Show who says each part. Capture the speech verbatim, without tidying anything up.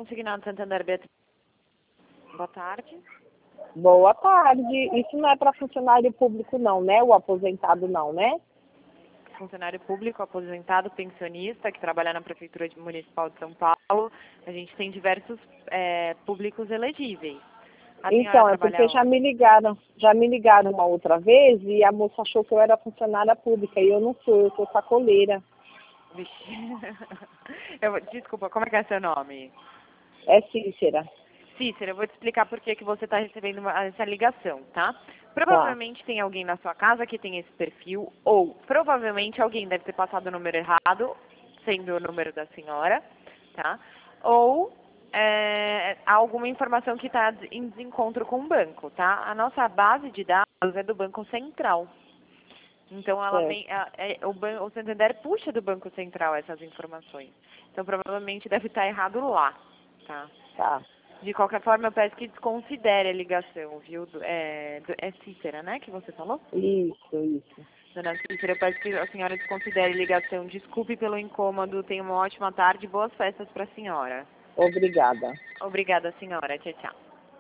Speaker 1: Consignado Santander, Beatriz. Boa tarde.
Speaker 2: Boa tarde. Isso não é para funcionário público não, né? O aposentado não, né?
Speaker 1: Funcionário público, aposentado, pensionista, que trabalha na Prefeitura Municipal de São Paulo. A gente tem diversos é, públicos elegíveis. A
Speaker 2: Então, é porque
Speaker 1: trabalha...
Speaker 2: já me ligaram, já me ligaram uma outra vez e a moça achou que eu era funcionária pública e eu não sou, eu sou sacoleira.
Speaker 1: Vixe. Eu, desculpa, como é que é seu nome?
Speaker 2: É Cícera.
Speaker 1: Cícera, eu vou te explicar por que que você está recebendo uma, essa ligação, tá?
Speaker 2: Tá,
Speaker 1: Provavelmente tem alguém na sua casa que tem esse perfil, ou provavelmente alguém deve ter passado o número errado, sendo o número da senhora, tá? Ou é, há alguma informação que está em desencontro com o banco, tá? A nossa base de dados é do Banco Central. Então, ela
Speaker 2: certo.
Speaker 1: vem, a- é, o, ban- o Santander puxa do Banco Central essas informações. Então, provavelmente deve estar errado lá, tá?
Speaker 2: Tá.
Speaker 1: De qualquer forma, eu peço que desconsidere a ligação, viu? Do- É, do- é Cícera, né, que você falou?
Speaker 2: Isso, isso.
Speaker 1: Dona Cícera, eu peço que a senhora desconsidere a ligação. Desculpe pelo incômodo, tenha uma ótima tarde e boas festas para a senhora.
Speaker 2: Obrigada.
Speaker 1: Obrigada, senhora. Tchau, tchau.